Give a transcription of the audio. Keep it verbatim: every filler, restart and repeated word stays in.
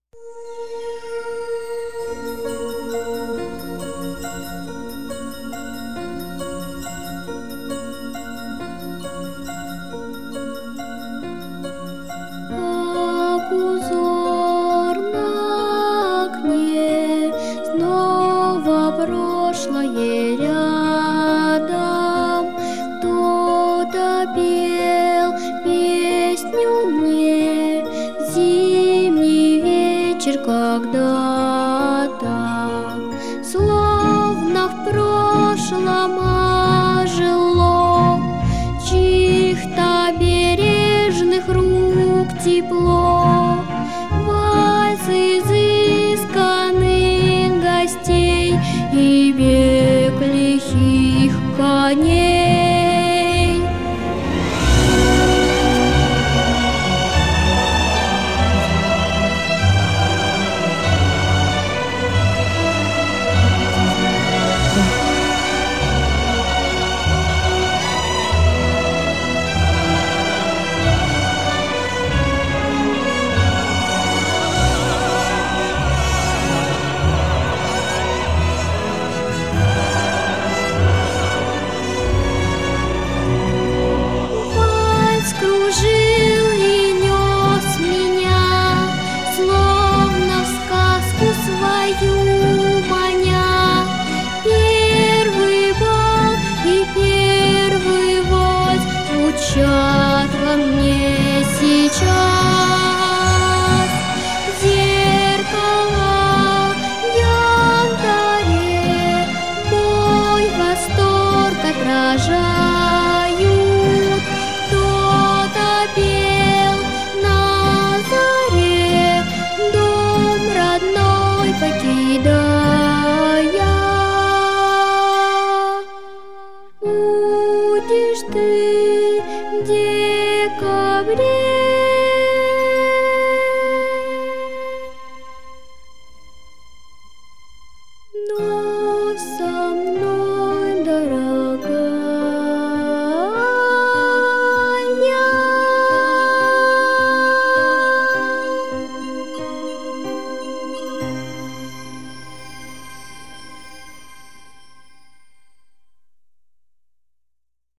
Как узор на окне, снова прошлое рядом. Кто-то пел песню мне, зимний вечер когда-то. Словно в прошлом ожило чьих-то бережных рук тепло. Вальс изысканных гостей и бег лихих коней. Кружил и нес меня, словно в сказку свою маня. Первый бал и первый вальс звучат во мне сейчас. Зеркала в янтаре мой восторг отражают. Пел на заре, дом родной покидая. Будешь ты в декабре но